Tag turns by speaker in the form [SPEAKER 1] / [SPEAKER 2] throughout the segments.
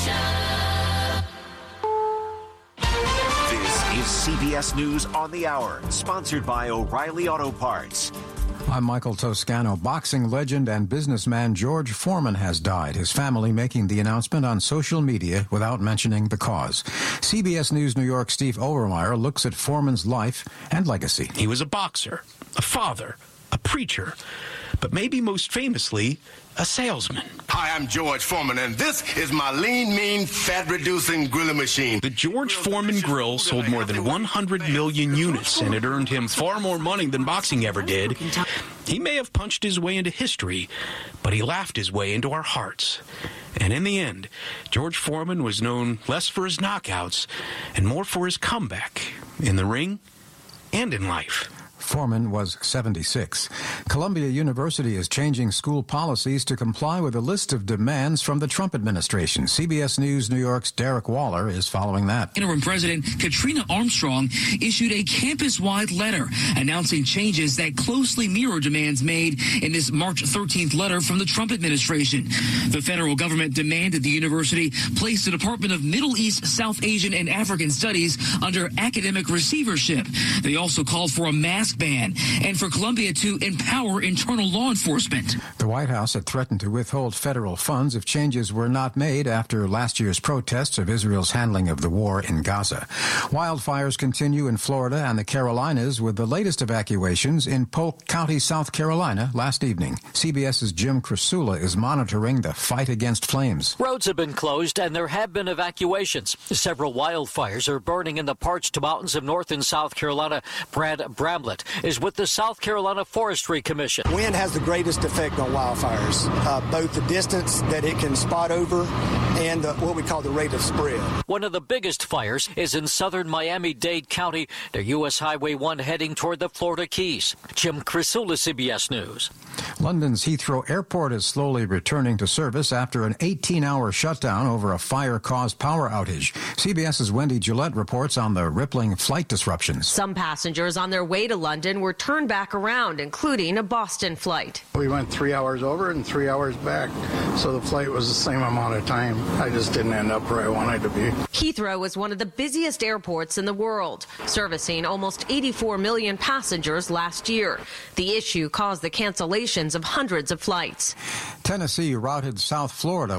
[SPEAKER 1] This is CBS News on the Hour, sponsored by O'Reilly Auto Parts.
[SPEAKER 2] I'm Michael Toscano. Boxing legend and businessman George Foreman has died, his family making the announcement on social media without mentioning the cause. CBS News New York Steve Overmeyer looks at Foreman's life and legacy.
[SPEAKER 3] He was a boxer, a father, a preacher, but maybe most famously, a salesman.
[SPEAKER 4] Hi, I'm George Foreman, and this is my lean, mean, fat-reducing grilling machine.
[SPEAKER 3] The George Foreman grill sold more than 100 million units, and it earned him far more money than boxing ever did. He may have punched his way into history, but he laughed his way into our hearts. And in the end, George Foreman was known less for his knockouts and more for his comeback in the ring and in life.
[SPEAKER 2] Foreman was 76. Columbia University is changing school policies to comply with a list of demands from the Trump administration. CBS News New York's Derek Waller is following that.
[SPEAKER 5] Interim President Katrina Armstrong issued a campus-wide letter announcing changes that closely mirror demands made in this March 13th letter from the Trump administration. The federal government demanded the university place the Department of Middle East, South Asian, and African Studies under academic receivership. They also called for a mask ban and for Columbia to empower internal law enforcement.
[SPEAKER 2] The White House had threatened to withhold federal funds if changes were not made after last year's protests of Israel's handling of the war in Gaza. Wildfires continue in Florida and the Carolinas with the latest evacuations in Polk County, South Carolina last evening. CBS's Jim Krasula is monitoring the fight against flames.
[SPEAKER 6] Roads have been closed and there have been evacuations. Several wildfires are burning in the parched mountains of North and South Carolina. Brad Bramlett is with the South Carolina Forestry Commission.
[SPEAKER 7] Wind has the greatest effect on wildfires, both the distance that it can spot over and what we call the rate of spread.
[SPEAKER 6] One of the biggest fires is in southern Miami-Dade County near U.S. Highway 1 heading toward the Florida Keys. Jim Krasula, CBS News.
[SPEAKER 2] London's Heathrow Airport is slowly returning to service after an 18-hour shutdown over a fire-caused power outage. CBS's Wendy Gillette reports on the rippling flight disruptions.
[SPEAKER 8] Some passengers on their way to London were turned back around, including a Boston flight.
[SPEAKER 9] We went 3 hours over and 3 hours back, so the flight was the same amount of time. I just didn't end up where I wanted to be.
[SPEAKER 8] Heathrow is one of the busiest airports in the world, servicing almost 84 million passengers last year. The issue caused the cancellations of hundreds of flights.
[SPEAKER 2] Tennessee routed South Florida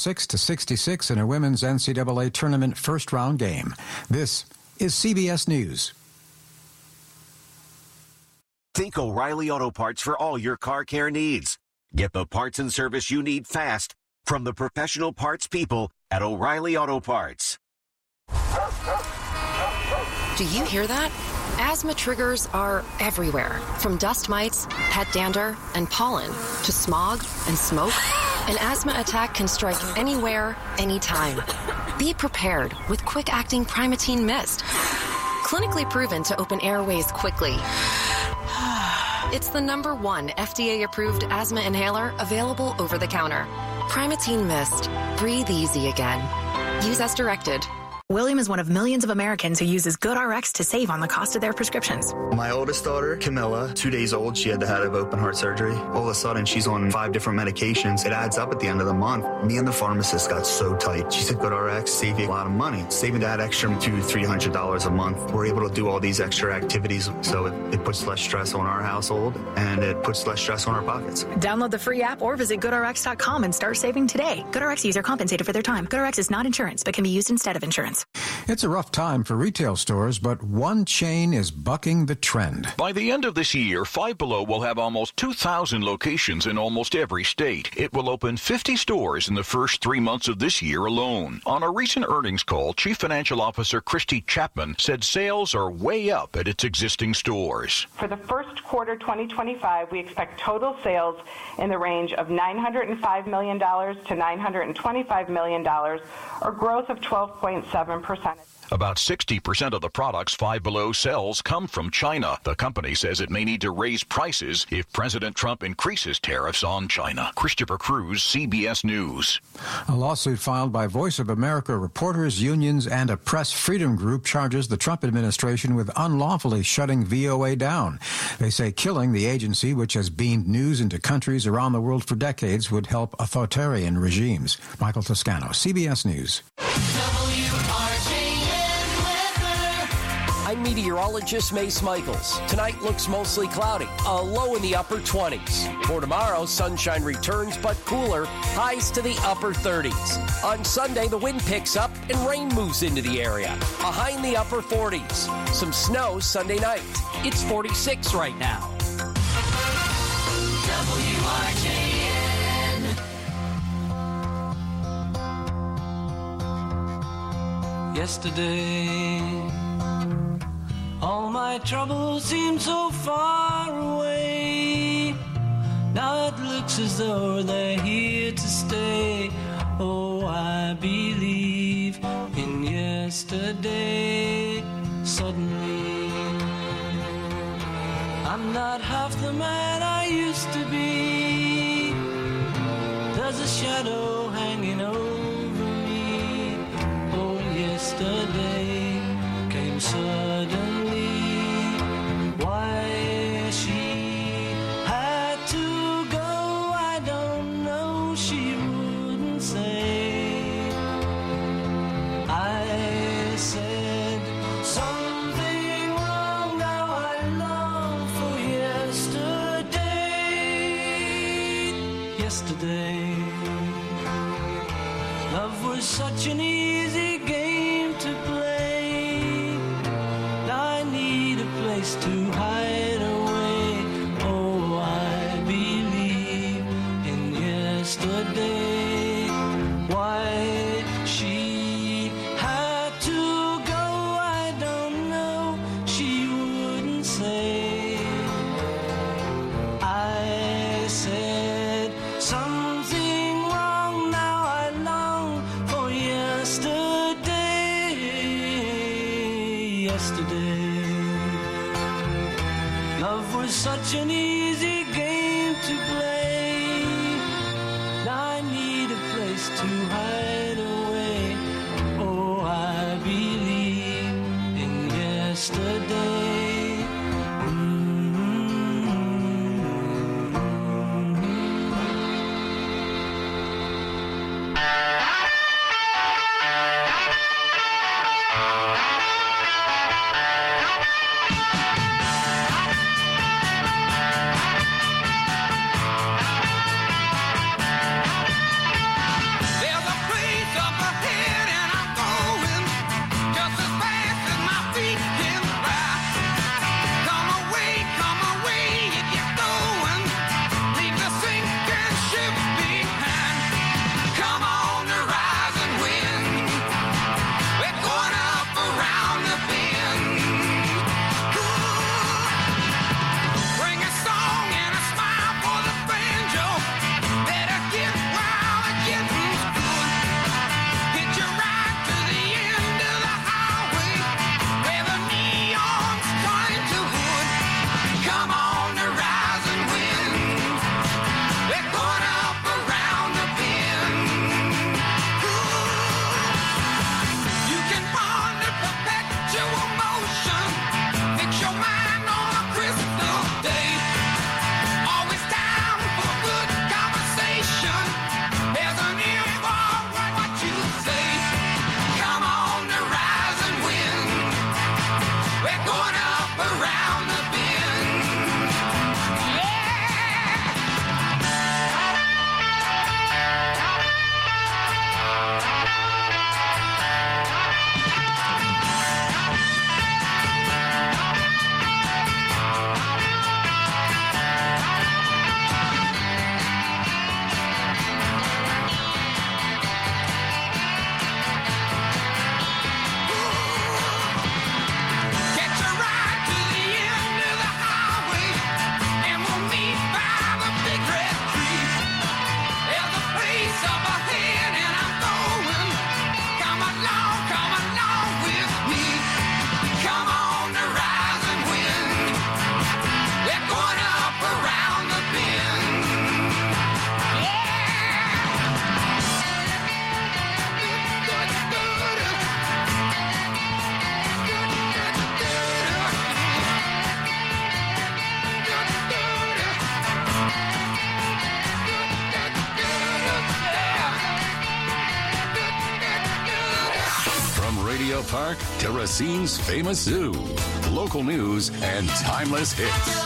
[SPEAKER 2] 106-66 in a women's NCAA tournament first-round game. This is CBS News.
[SPEAKER 1] Think O'Reilly Auto Parts for all your car care needs. Get the parts and service you need fast from the professional parts people at O'Reilly Auto Parts.
[SPEAKER 10] Do you hear that? Asthma triggers are everywhere, from dust mites, pet dander, and pollen, to smog and smoke. An asthma attack can strike anywhere, anytime. Be prepared with quick-acting Primatene Mist. Clinically proven to open airways quickly. It's the #1 FDA-approved asthma inhaler available over the counter. Primatene Mist. Breathe easy again. Use as directed.
[SPEAKER 11] William is one of millions of Americans who uses GoodRx to save on the cost of their prescriptions.
[SPEAKER 12] My oldest daughter, Camilla, 2 days old, she had to have open heart surgery. All of a sudden, she's on 5 different medications. It adds up at the end of the month. Me and the pharmacist got so tight. She said, GoodRx, save you a lot of money. Saving that extra $200-300 a month. We're able to do all these extra activities, so it puts less stress on our household, and it puts less stress on our pockets.
[SPEAKER 11] Download the free app or visit GoodRx.com and start saving today. GoodRx user compensated for their time. GoodRx is not insurance, but can be used instead of insurance.
[SPEAKER 2] It's a rough time for retail stores, but one chain is bucking the trend.
[SPEAKER 13] By the end of this year, Five Below will have almost 2,000 locations in almost every state. It will open 50 stores in the first 3 months of this year alone. On a recent earnings call, Chief Financial Officer Christy Chapman said sales are way up at its existing stores.
[SPEAKER 14] For the first quarter 2025, we expect total sales in the range of $905 million to $925 million, or growth of 12.7%. 11%.
[SPEAKER 13] About 60% of the products Five Below sells come from China. The company says it may need to raise prices if President Trump increases tariffs on China. Christopher Cruz, CBS News.
[SPEAKER 2] A lawsuit filed by Voice of America reporters, unions, and a press freedom group charges the Trump administration with unlawfully shutting VOA down. They say killing the agency, which has beamed news into countries around the world for decades, would help authoritarian regimes. Michael Toscano, CBS News.
[SPEAKER 15] I'm meteorologist Mace Michaels. Tonight looks mostly cloudy, a low in the upper 20s. For tomorrow, sunshine returns but cooler, highs to the upper 30s. On Sunday, the wind picks up and rain moves into the area, a high in the upper 40s. Some snow Sunday night. It's 46 right now.
[SPEAKER 16] WRJN. Yesterday, all my troubles seem so far away. Now it looks as though they're here to stay. Oh, I believe in yesterday. Suddenly, I'm not half the man I used to be. There's a shadow hanging over me. Oh, yesterday came suddenly. Why she had to go, I don't know, she wouldn't say. I said something wrong, now I long for yesterday. Yesterday, love was such an easy game to play. Now I need a place to hide away. Oh, I believe in yesterday. Why she had to go, I don't know, she wouldn't say. I said something wrong, now I long for yesterday. Yesterday, love was such an easy game to play. Now I need a place to hide away. Oh, I believe in yesterday.
[SPEAKER 17] Memorial Park to Racine's famous zoo. Local news and timeless hits.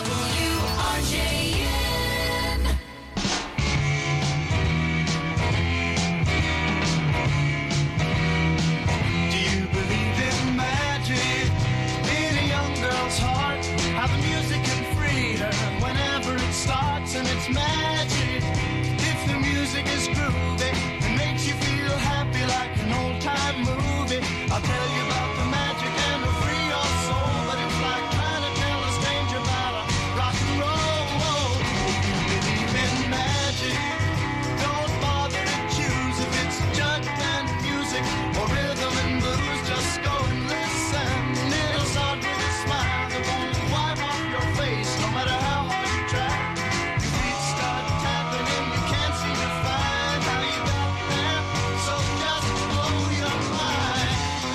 [SPEAKER 18] Do you believe in magic in a young girl's heart? How the music can free her whenever it starts, and it's magic. If the music is groovy and makes you feel happy like an old-time movie, I'll tell you about the magic and it'll free your soul. But it's like trying to tell a stranger about a rock and roll. If you believe in magic, don't bother to choose if it's jug and music or rhythm and blues. Just go and listen. It'll start with a smile that won't wipe off your face, no matter how hard you try. Your feet start tapping and you can't seem to find how you got there. So just blow your mind.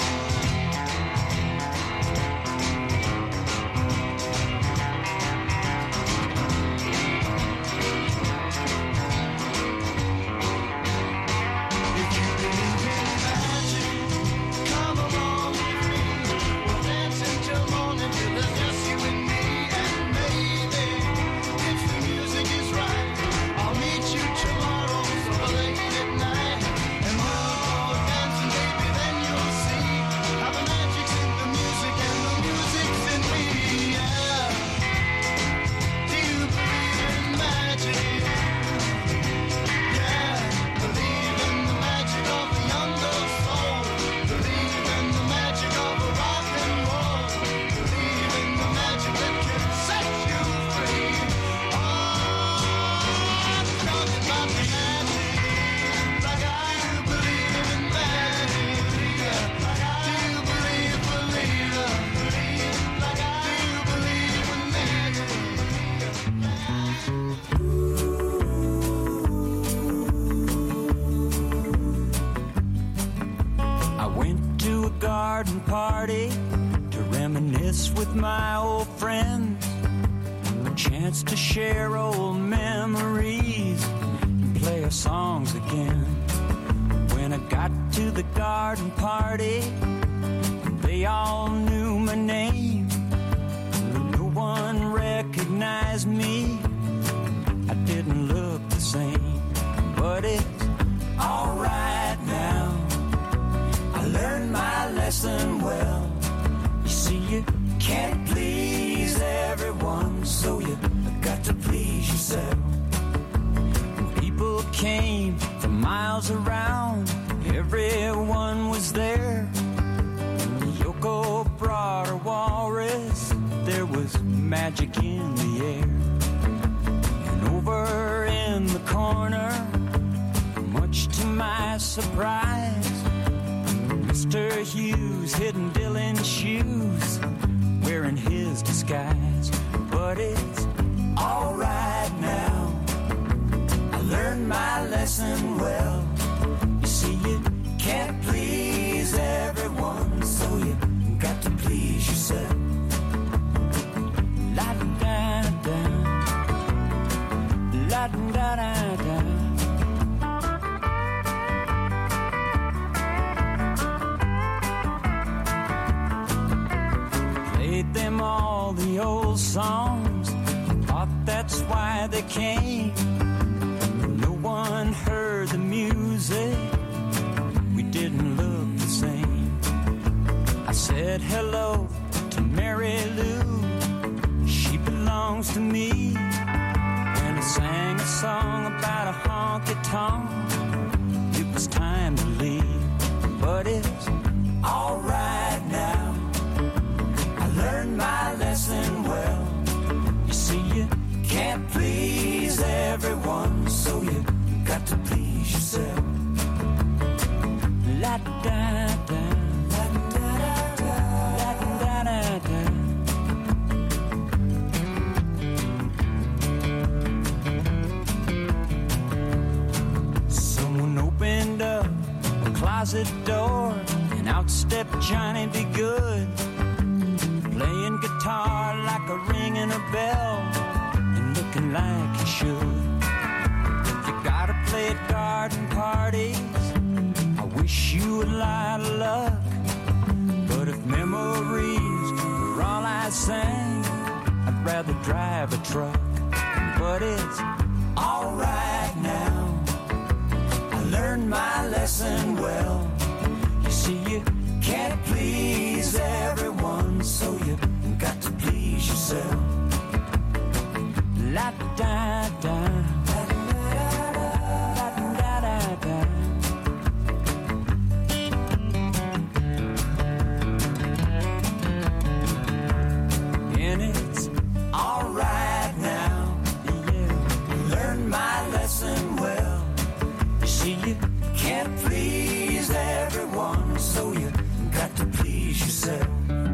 [SPEAKER 18] If you believe in magic, come along with me. We'll dance until morning till it's just you and me. And maybe, if the music is right, I'll meet you tomorrow so late at night. And we'll go dancing, baby, then you'll see how the magic's in the music and the music's in me. Yeah. Do you believe in magic? Yeah. Believe in the magic of a young girl's soul. Believe in the magic of a rock and roll. Believe in the magic that can set you free. Oh, I'm talking about the magic. Like I do believe in magic. Do you believe it? Like I do believe in magic.
[SPEAKER 16] I went to a garden party to reminisce with my old friends. A chance to share old memories and play our songs again. When I got to the garden party, they all knew my name. No one recognized me. I didn't look the same, but it's alright now. I learned my lesson well. You see, you can't please everyone, so you got to please yourself. And people came from miles around, everyone was there. Yoko brought her walrus, there was magic in the air. And over in the corner, much to my surprise, Mr. Hughes hidden Dylan's shoes, wearing his disguise. But it's alright now, I learned my lesson well. You see, you can't please everyone, so you got to please yourself. La-da-da-da, la-da-da-da. Played them all the old songs, thought that's why they came. No one heard the music, we didn't look the same. I said hello to Mary Lou, she belongs to me. And I sang a song about a honky-tonk, it was time to leave. But it's alright now, I learned my lesson well. You see, you can't please everyone, so you got to please yourself. La-da-da-da, la-da-da-da, la-da-da-da. Someone opened up a closet door, and out stepped Johnny B. Good, playing guitar like a ringing a bell, and looking like he should. If you gotta play at garden parties, I wish you a lot of luck. Memories were all I sang. I'd rather drive a truck, but it's all right now. I learned my lesson well. You see, you can't please everyone, so you got to please yourself. La da da. And it's all right now. Yeah, learn my lesson well. You see, you can't please everyone, so you got to please yourself.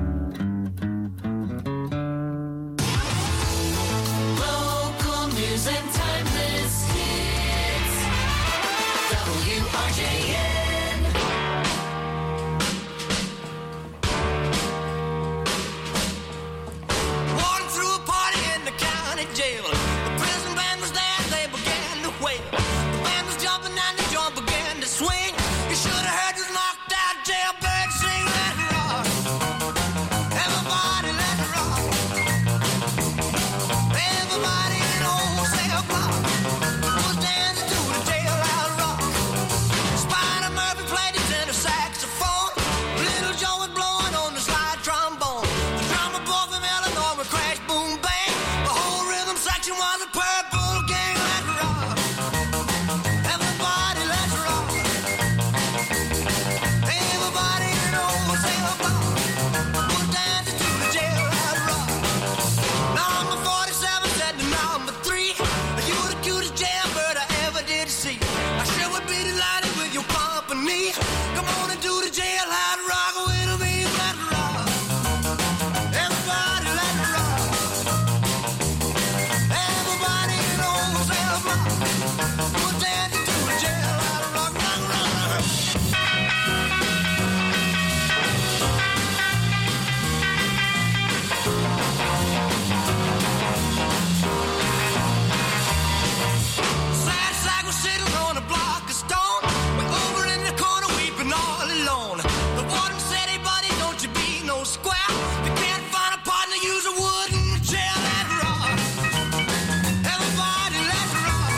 [SPEAKER 18] Local news and timeless hits. WRJN. Walking through a party in the county jail. The prison band was there, they began to wail. The band was jumping and the joint began to swing. You should have heard this knocked out jailbird sing. Let it rock. Everybody let it rock. Everybody in old cell block was dancing to the jailhouse rock. Spider Murphy played his tenor saxophone. Little Joe was blowing on the slide trombone. The drummer boy from Illinois would crash, boom, bang. The whole rhythm section was a purple gang. Let's rock. Everybody, let's rock. Everybody in old cell block was dancing to the jailhouse rock. Number 47 said to number 3, you the cutest jailbird I ever did see. I sure would be delighted with your company. Come on and do the jailhouse rock with me. Let's rock. Everybody, let's rock. Everybody in old cell block was dancing to the jailhouse rock. Rock, rock, rock. Sad sack was sitting on a block of stone. We're over in the corner weeping all alone. The warden said, hey buddy, don't you be no square. If you can't find a partner, use a wooden chair. Let's rock. Everybody, let's rock.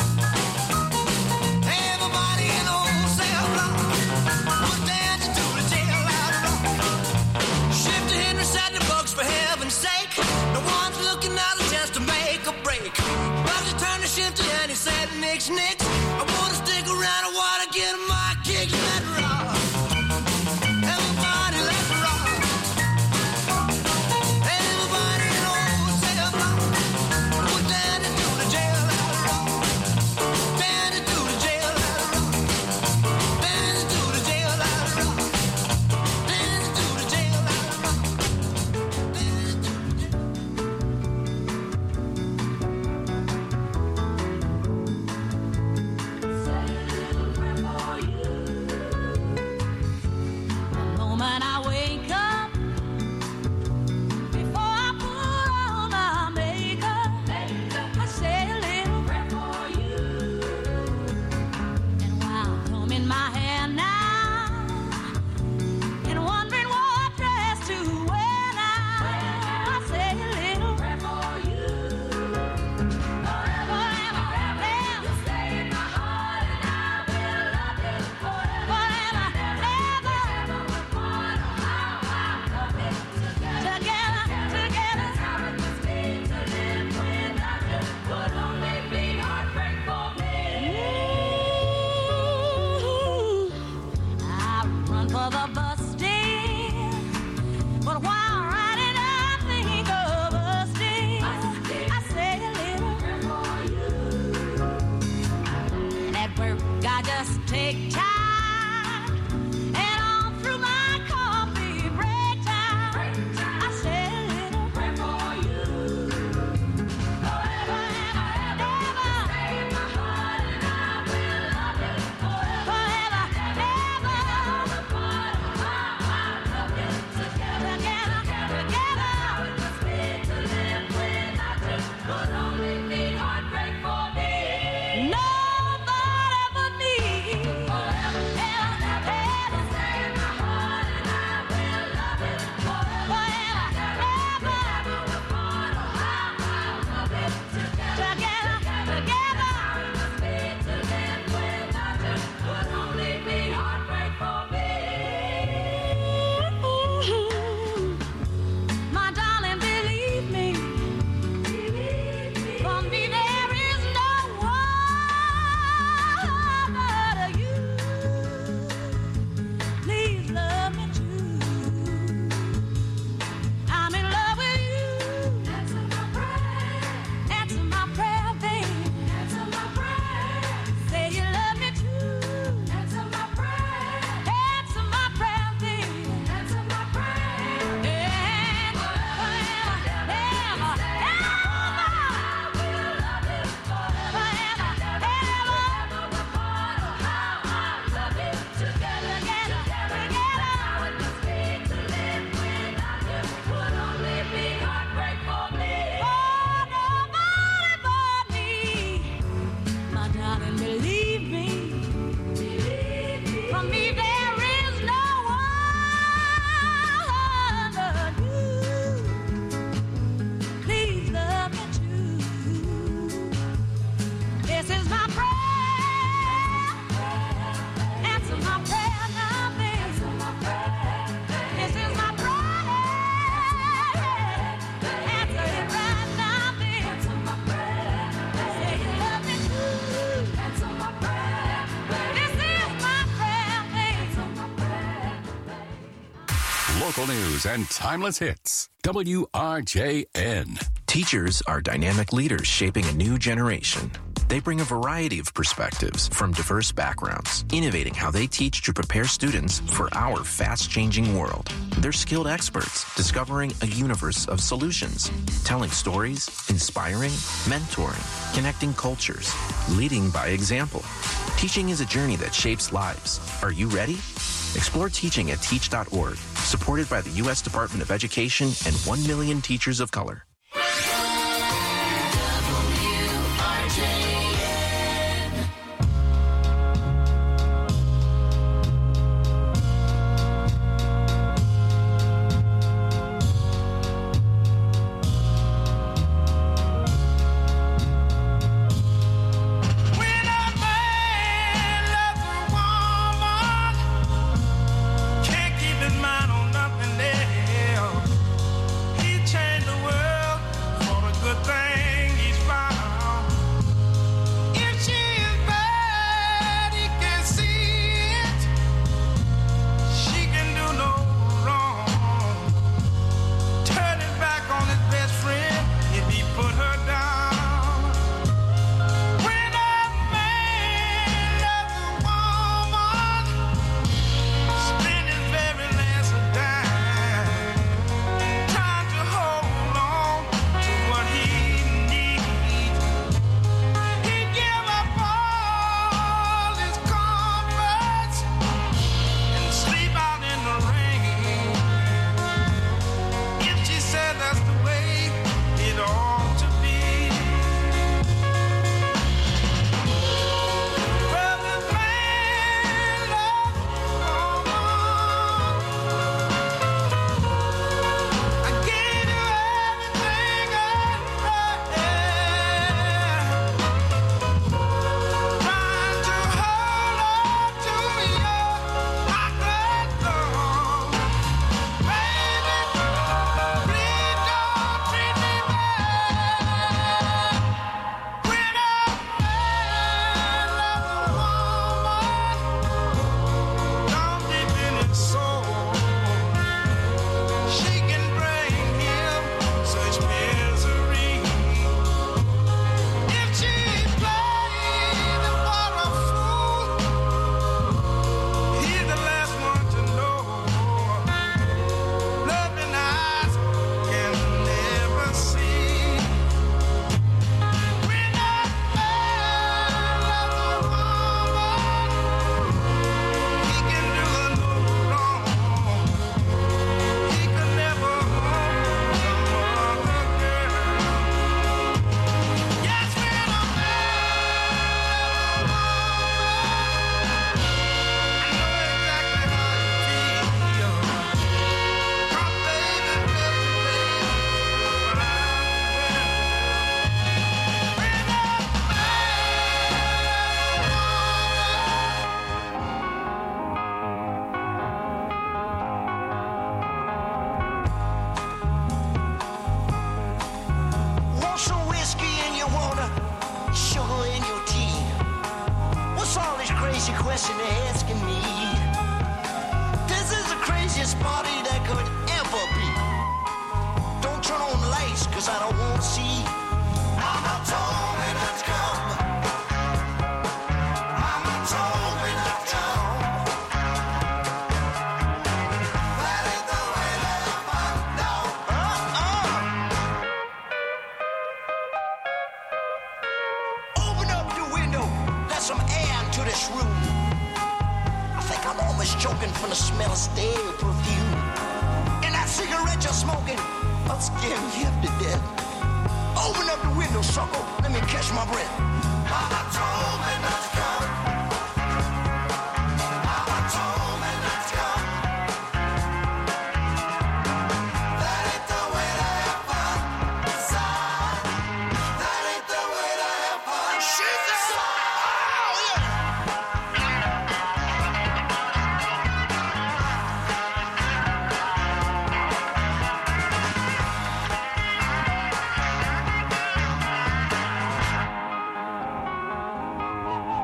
[SPEAKER 18] Everybody in old cell block was dancing to the jailhouse rock. Shifter Henry said the books for heaven's sake. No one's looking out a chance to make a break. Bugsy turned to Shifter and he said, nix, nix. I wanna stick around, I wanna get my kicks. Let's rock. Everybody, let's rock. Everybody in old cell block was dancing to the jailhouse rock. Dancing to the jailhouse rock. Dancing to the jailhouse rock. Dancing to the jailhouse rock.
[SPEAKER 19] Moment I wake up, before I put on my makeup, I say a little prayer for you. And while combing my hair now, and wondering what dress to wear now, I say a little prayer for you. Forever, forever, you stay in my heart, and I will love you forever, ever. Together, together, how it must be to live without you. Would only be heartbreak for me. I run for the bus stand, but while riding I think of us still. I say a little prayer for you. And at work I just take time, and all through my coffee break time, I say a little prayer for you. Forever and ever, stay in my heart, and I will love you forever, ever. Apart, I love you together, together, together. How it must be to live without you. Would only be heartbreak for me. Nobody but me. Forever.
[SPEAKER 17] Local news and timeless hits. WRJN.
[SPEAKER 20] Teachers are dynamic leaders shaping a new generation. They bring a variety of perspectives from diverse backgrounds, innovating how they teach to prepare students for our fast-changing world. They're skilled experts, discovering a universe of solutions, telling stories, inspiring, mentoring, connecting cultures, leading by example. Teaching is a journey that shapes lives. Are you ready? Explore teaching at teach.org, supported by the U.S. Department of Education and 1 million teachers of color.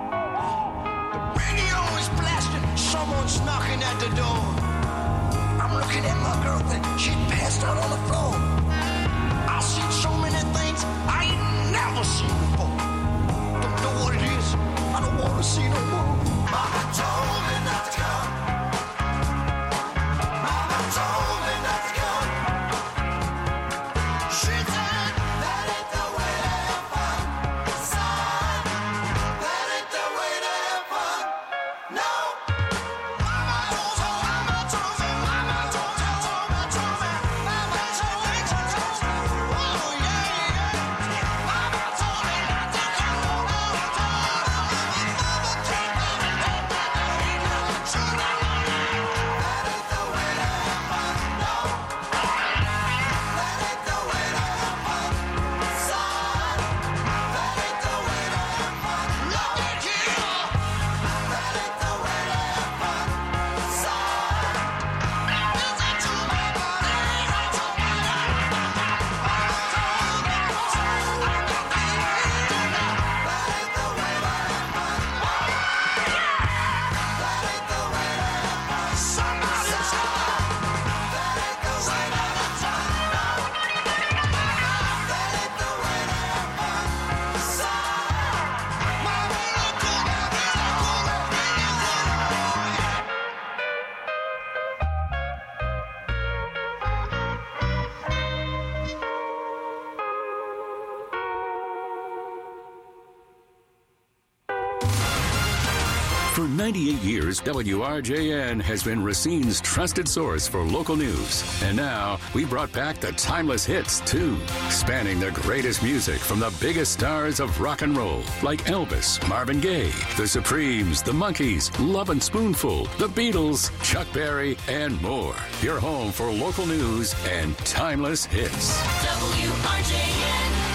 [SPEAKER 18] Someone's knocking at the door. I'm I'm looking at my girlfriend. She passed out on the floor. I've seen so many things I ain't never seen before. Don't know what it is. I don't want to see no more. Mama told me not to come. Mama told me not to come. She said that ain't the way to have fun. Son, that ain't the way to have fun. No. Mama told me, mama told me, mama told me, mama told me, mama told me, oh yeah, yeah. Mama told me not to come. Mama told me, mama told me, that ain't the way to have fun. No. That ain't the way to have fun. Son, that ain't the way to have fun. Look at here. That ain't the way to have fun. Son, listen to me, buddy. Listen to me. Mama told me, I could be here. That ain't the way to have fun. That ain't the way to have fun. Somebody say that ain't the way to have fun. That ain't the way to have fun. Son, mama, look at me,
[SPEAKER 17] For 98 years, WRJN has been Racine's trusted source for local news. And now, we brought back the timeless hits, too, spanning the greatest music from the biggest stars of rock and roll, like Elvis, Marvin Gaye, The Supremes, The Monkees, Lovin' Spoonful, The Beatles, Chuck Berry, and more. Your home for local news and timeless hits.
[SPEAKER 18] WRJN.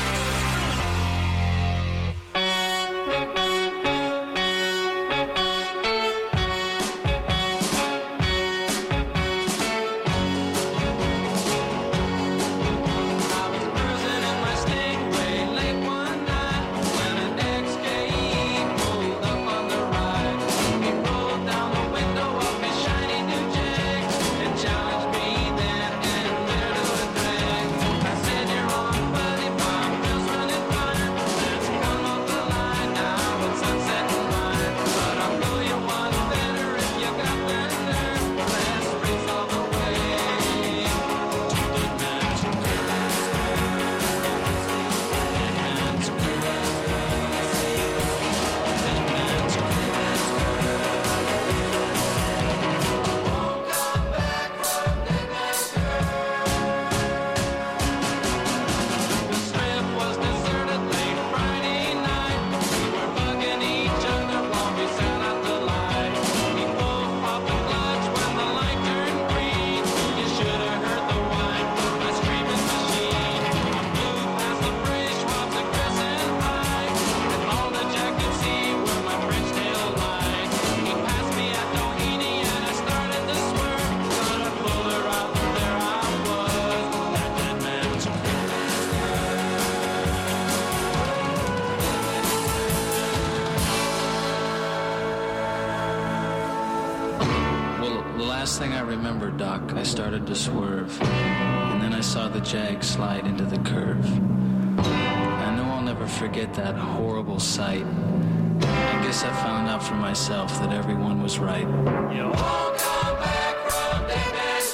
[SPEAKER 21] Last thing I remember, Doc, I started to swerve, and then I saw the Jag slide into the curve. I know I'll never forget that horrible sight. I guess I found out for myself that everyone was right.
[SPEAKER 18] You all come back from Dead Man's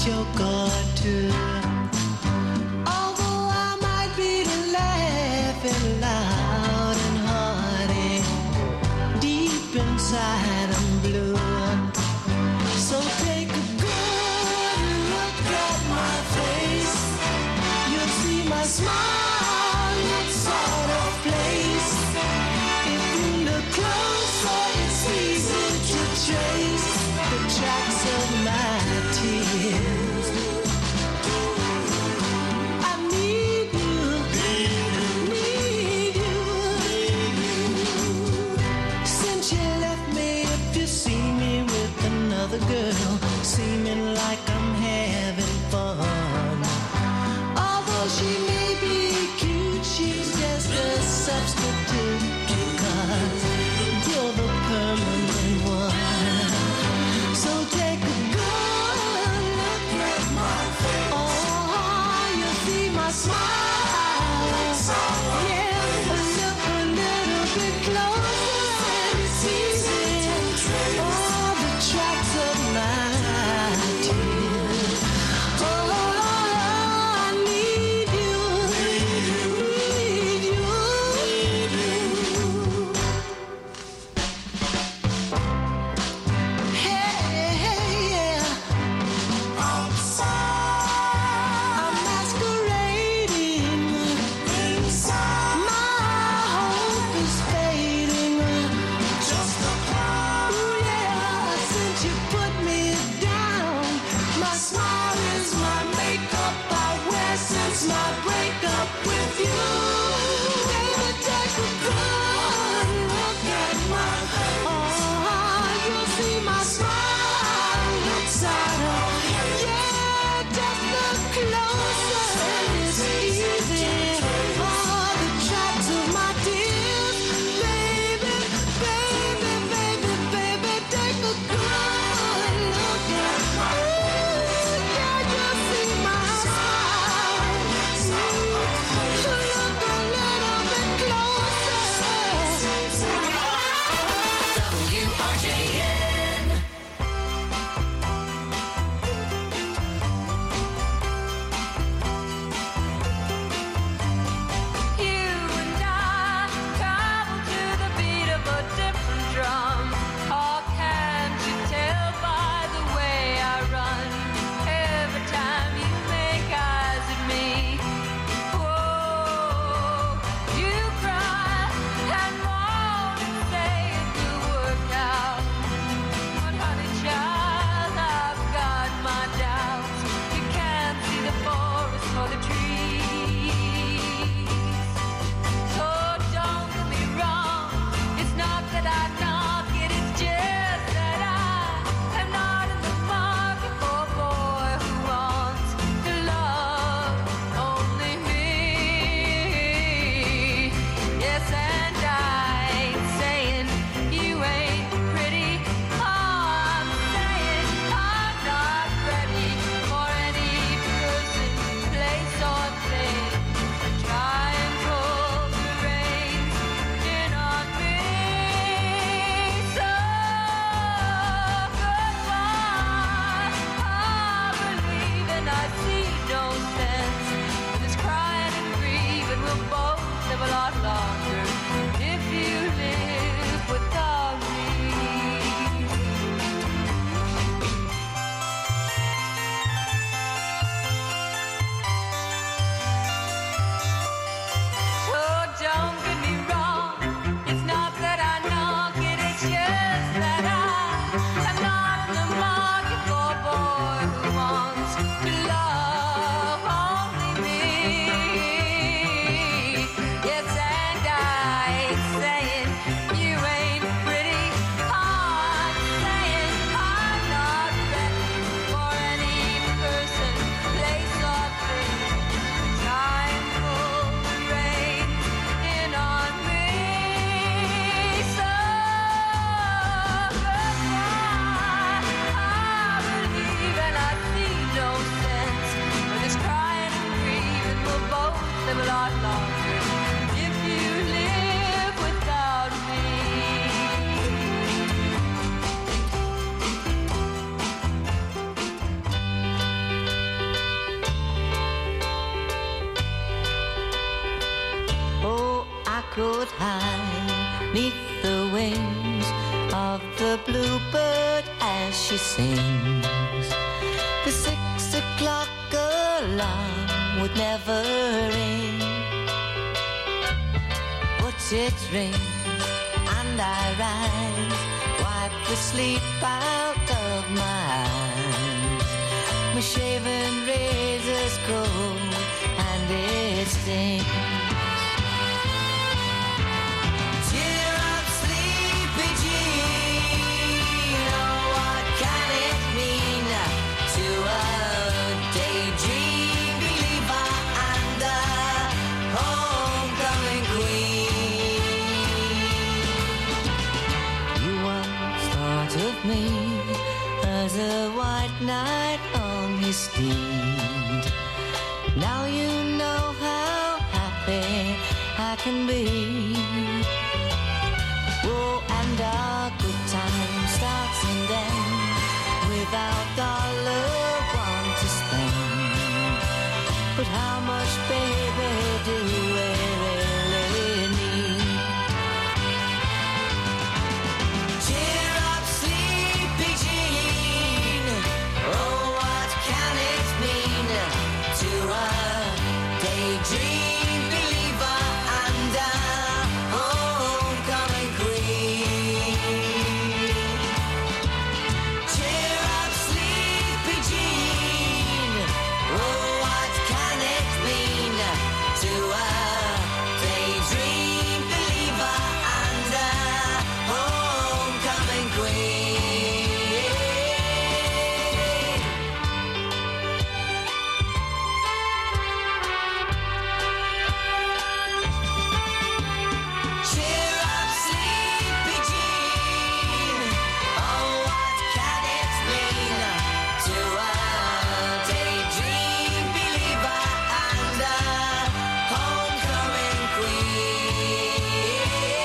[SPEAKER 16] joke or two. Although I might be laughing loud and hearty, deep inside I'm blue. So take a good look at my face. You'll see my smile, that sort of place. If you look closer, it's easy to trace the tracks of my tears. I need you, need you. Since you left me, if you see me with another girl, seeming like I'm having fun. Although she may be cute, she's just a substitute, because you're the permanent one. So take a good look at my face. Oh, you see my smile. Yeah, look a little bit closer and it's easy. Oh, the tracks of my tears.
[SPEAKER 4] soared high 'neath the wings of the bluebird as she sings. The 6 o'clock alarm would never ring, but it rings and I rise, wipe the sleep out of my eyes. My shaven razor's cold and it stings. Cheer up, sleepy Jean. Oh, what can it mean to a daydream believer and a homecoming queen? You once thought of me as a white knight on his steed. Now you know how happy I can be. Oh, and our good time starts and ends without $1 to spend. But how much, baby, do we really need? Cheer up, sleepy Jean. Oh, what can it mean to a daydream believer and a homecoming queen? Cheer up, sleepy Jean. Oh, what can it mean to a daydream believer and a homecoming queen? Cheer up, sleepy Jean. Oh, what can it mean to a daydream believer and a homecoming queen?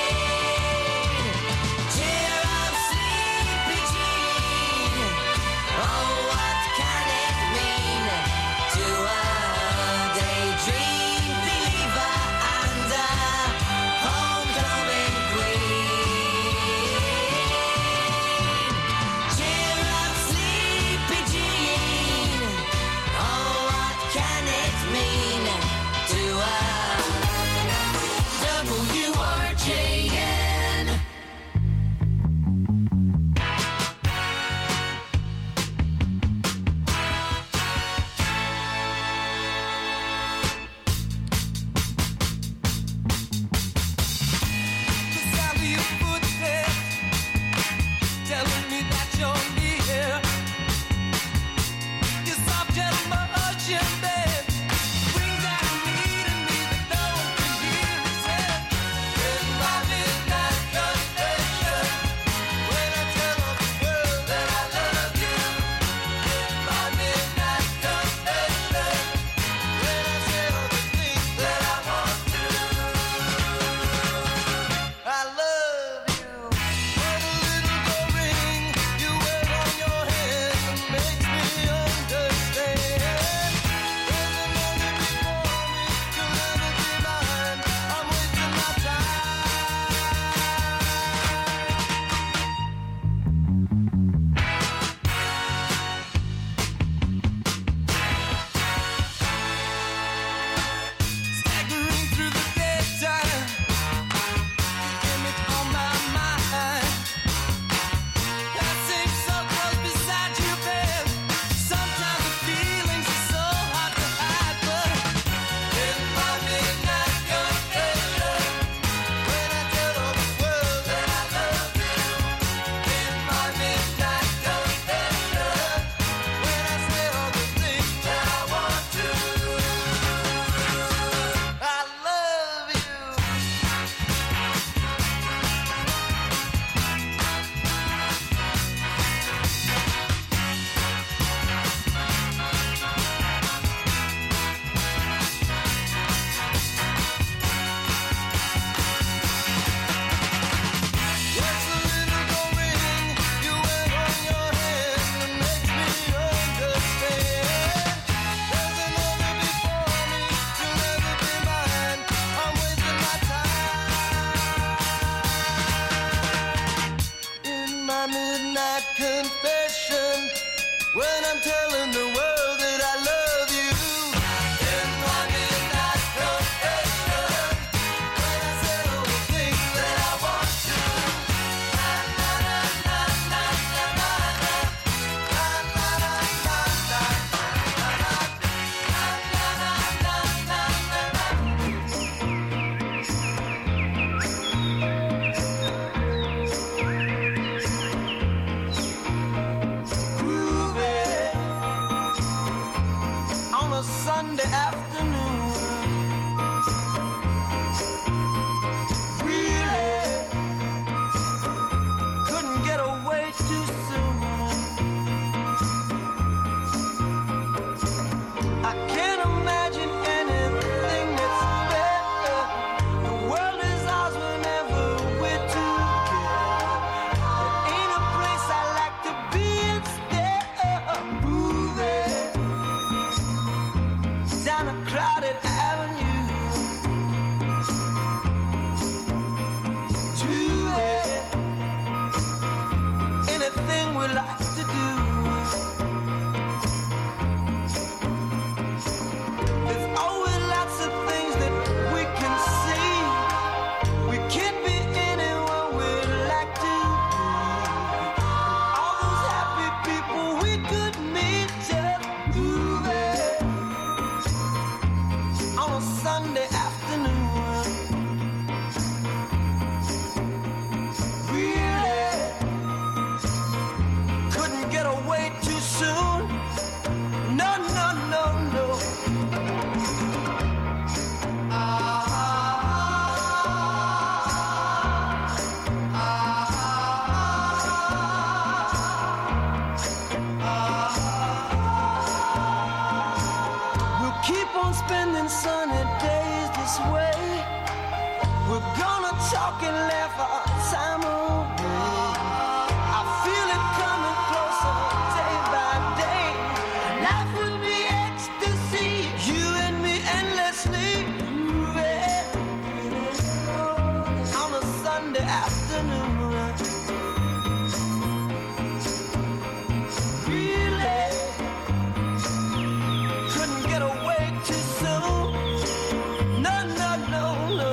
[SPEAKER 4] Cheer up, sleepy Jean. Oh, what can it mean to a daydream believer and a homecoming queen? Cheer up, sleepy Jean. Oh, what can it mean to a WRJN?
[SPEAKER 18] The sound of your footsteps telling me that you're near. Your soft, gentle motion, babe, brings I'm telling the world that I love you. In my midnight confession, when I say all the things that I want to. On a Sunday afternoon, really couldn't get away too soon. I can't imagine anything that's better. The world is ours whenever we're together. There ain't a place I like to be instead of moving down a crowded avenue to anything we like to do. There's always lots of things that we can see. We can be anyone we'd like to be. All those happy people we could meet just moving on a Sunday afternoon. Really couldn't get away too soon. No, no, no, no. We'll keep on spending sunny days this way. We're gonna talk and laugh our time away. I feel it coming closer day by day. Life would be ecstasy, you and me endlessly moving on a Sunday afternoon. Really couldn't get away too soon. No, no, no, no.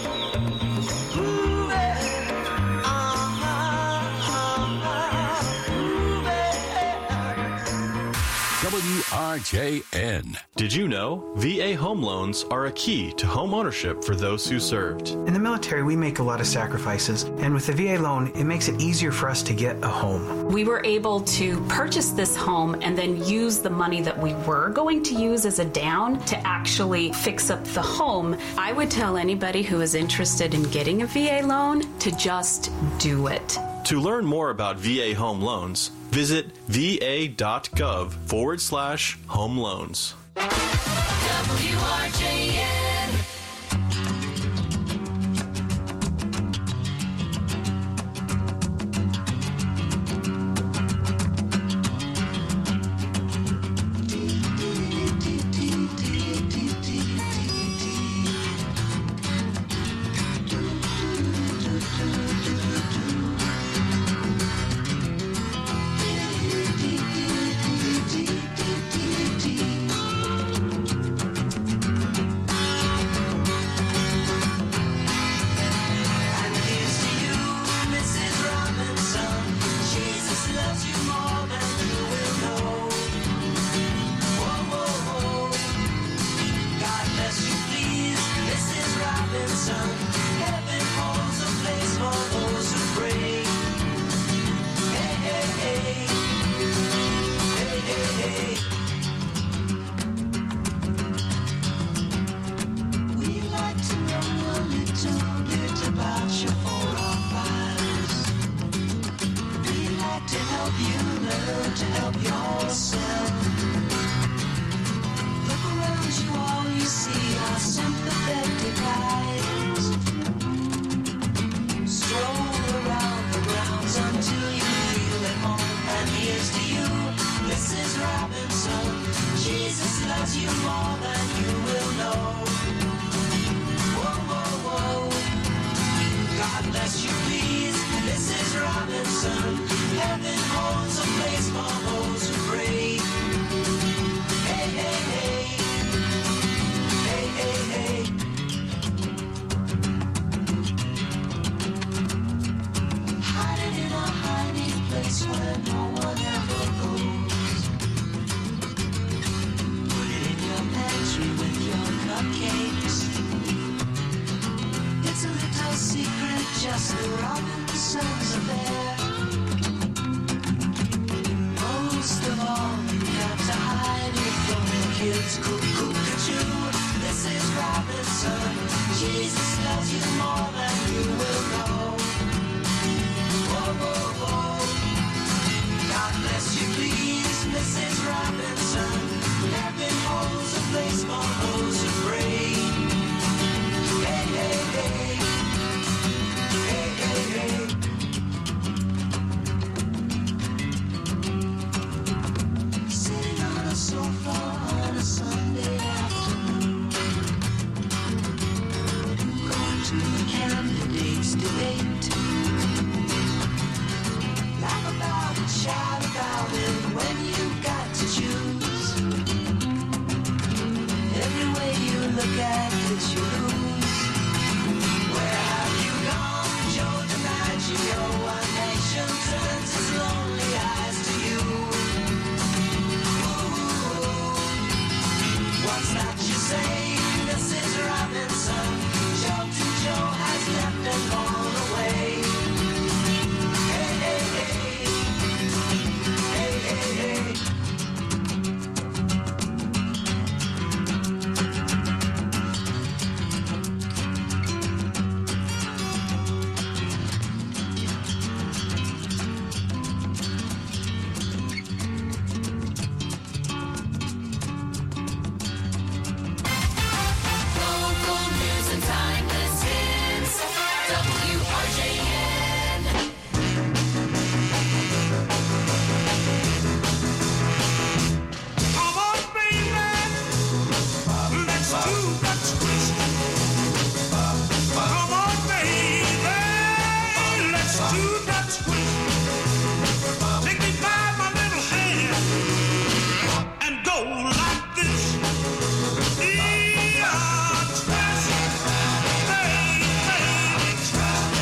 [SPEAKER 17] WRJN.
[SPEAKER 3] Did you know VA home loans are a key to home ownership for those who served?
[SPEAKER 22] In the military, we make a lot of sacrifices, and with the VA loan, it makes it easier for us to get a home.
[SPEAKER 23] We were able to purchase this home and then use the money that we were going to use as a down to actually fix up the home. I would tell anybody who is interested in getting a VA loan to just do it.
[SPEAKER 3] To learn more about VA home loans, visit va.gov/home loans.
[SPEAKER 19] WRJN.
[SPEAKER 18] Robinson. Heaven holds a place for those who pray. is cuckoo-cuckoo. This is Robinson. Jesus loves you more than you will know. Whoa, whoa, whoa. God bless you, please, Mrs. Robinson. Heaven holds a place for those who pray. Hey, hey, hey. Hey, hey, hey. Sitting on a sofa on a Sunday afternoon, going to the candidates' debate. Laugh about it, shout about it when you got to choose. Every way you look at it, you lose. Where have you gone, Joe DiMaggio? A nation turns its lonely eyes to you. What's that you say, Mrs. Robinson? Joe to Joe has left and gone away. Hey, hey, hey. Hey, hey, hey.
[SPEAKER 4] Local news and timeless hits. WRJN.
[SPEAKER 18] Come on, baby. Let's do the twist. Come on, baby. Let's do the twist. Take me by my little hand and go like this. Yeah, twist. Hey, hey, twist.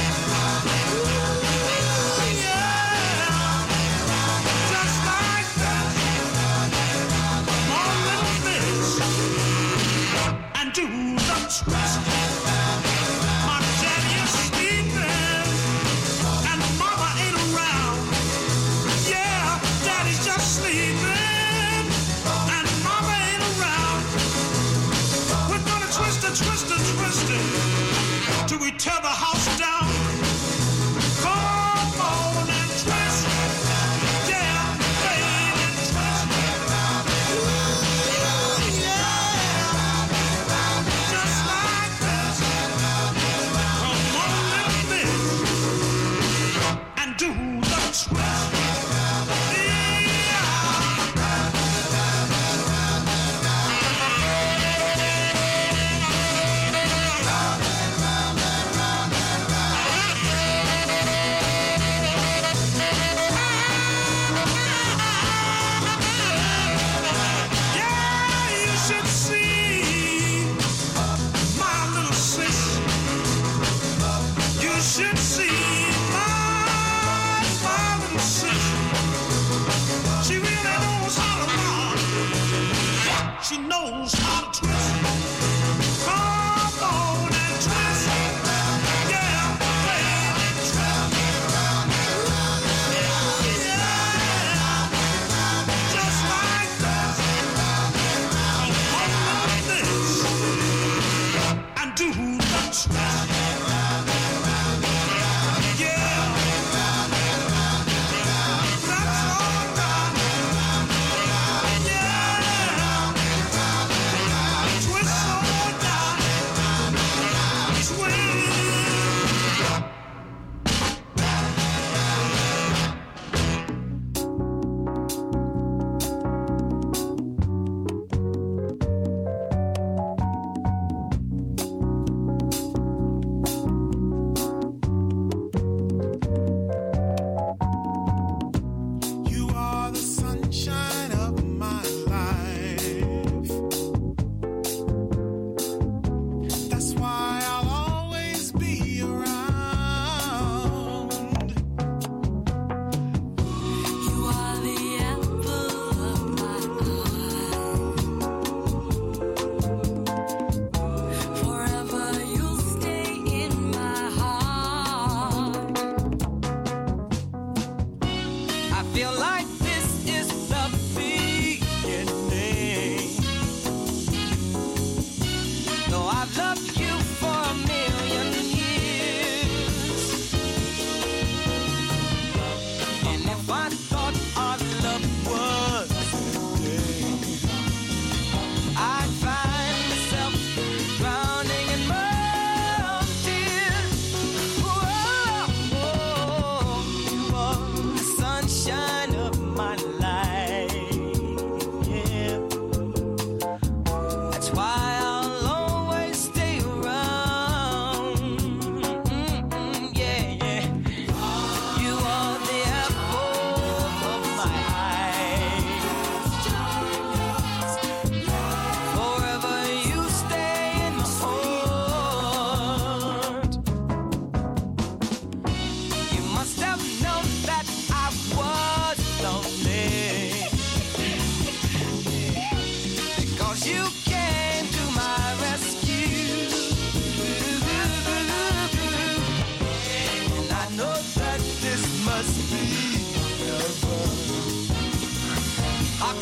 [SPEAKER 18] Yeah, just like that. Come on, little miss, and do the twist. My daddy is sleeping, and mama ain't around. Yeah, daddy's just sleeping, and mama ain't around. We're gonna twist it, twist it, twist it, till we tear the house down. Come on and twist, yeah, baby, twist. Yeah, just like that.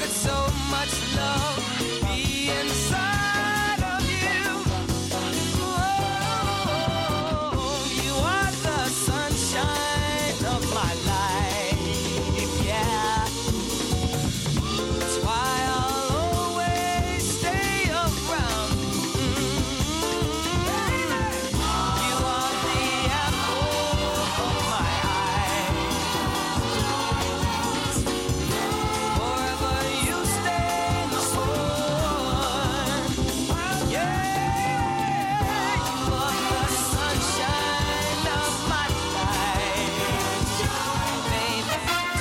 [SPEAKER 16] with so much love be inside of you. Oh, you are the sunshine of my life, yeah. That's why I'll always stay around. You are the apple of my eye. Forever you stay the sun. Yeah, you are the sunshine of my life, baby.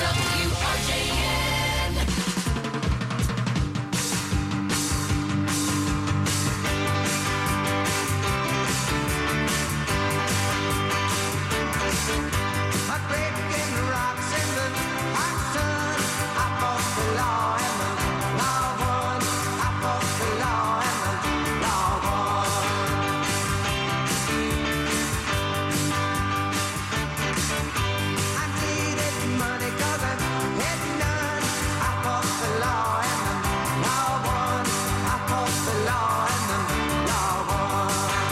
[SPEAKER 16] WRJN.
[SPEAKER 18] My great big rocks in the hot sun. I fought the law and the law won. I fought the law and the law won. I needed money 'cause I had none. I fought the law and the law won. I fought the law and the law won.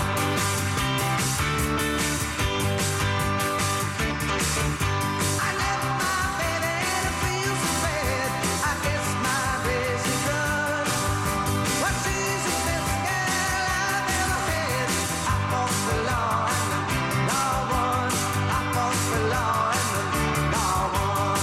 [SPEAKER 18] I left my baby and it feels so bad. I guess my race is done. Well, she's the best girl I've ever had. I fought the law and the law won. I fought the law and the law won.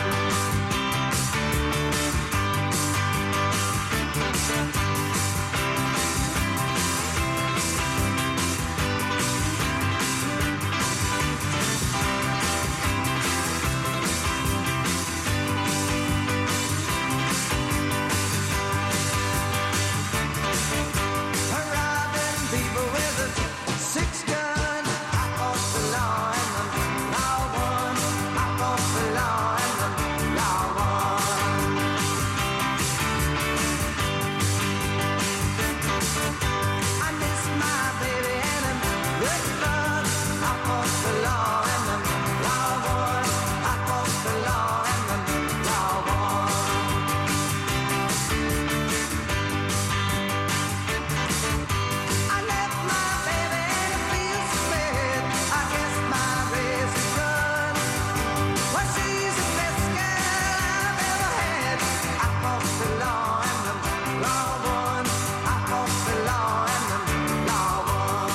[SPEAKER 18] Robbing people with a six gun. I fought the law and the law won. I fought the law and the law won. I miss my baby and I'm good fun. I fought the law and the law won. I fought the law and the law won. I left my baby and it feels so bad. I guess my race is done. Well, she's the best girl I've ever had. I fought the law and the law won. I fought the law and the law won.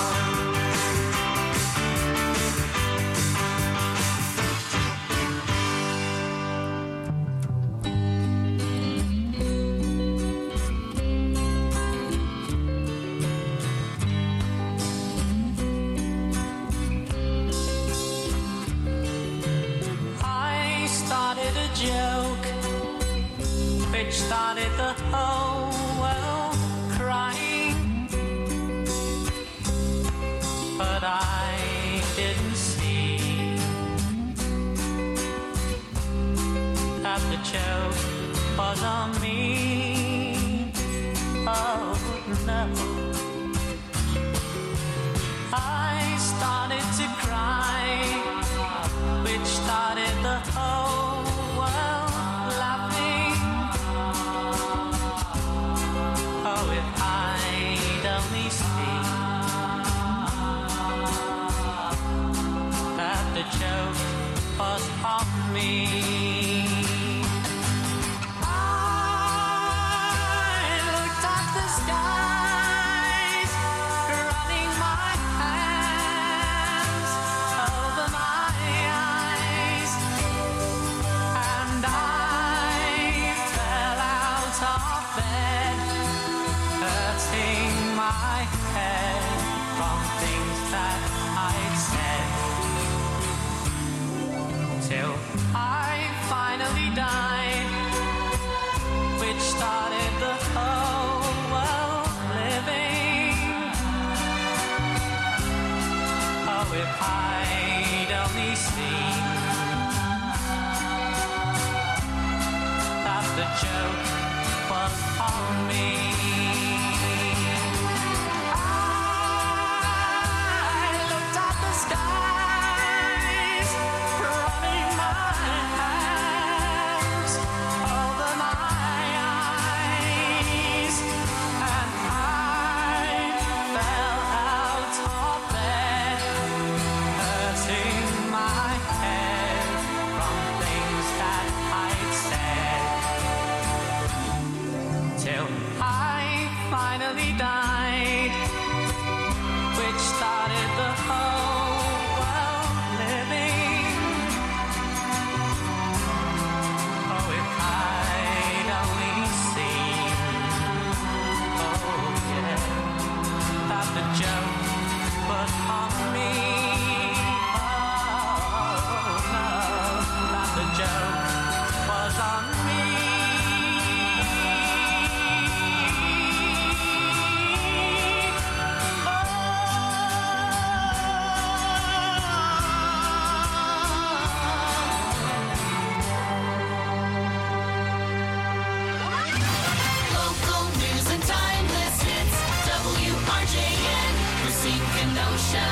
[SPEAKER 16] I started a joke which started the whole world crying, but I didn't see that the joke was on me. Oh no, I started to cry, which started the whole world laughing. Oh, if I'd only seen that the joke was on me. I looked at the skies, running my hands over my eyes, and I fell out of bed, hurting my head from things that I'd said, till I finally died, which started the whole world living. Oh, if I'd only seen that the joke was on me. I looked at the skies, running my finally died, which started the whole world living. Oh, if I'd only seen, oh yeah, that the joke was on me. Oh no, that the joke was on me.
[SPEAKER 19] Local news and timeless hits. WRJN, Racine, Kenosha.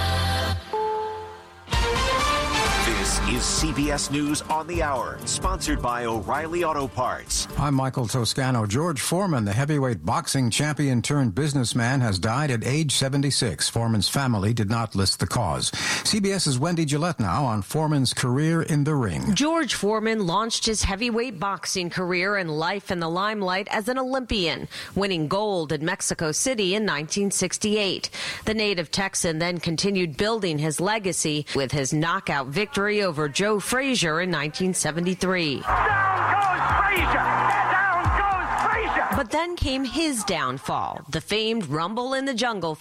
[SPEAKER 1] This is CBS News on the Hour, sponsored by O'Reilly Auto Parts.
[SPEAKER 2] I'm Michael Toscano. George Foreman, the heavyweight boxing champion turned businessman, has died at age 76. Foreman's family did not list the cause. CBS's Wendy Gillette now on Foreman's career in the ring.
[SPEAKER 8] George Foreman launched his heavyweight boxing career and life in the limelight as an Olympian, winning gold in Mexico City in 1968. The native Texan then continued building his legacy with his knockout victory over Joe Frazier in 1973. But then came his downfall, the famed Rumble in the Jungle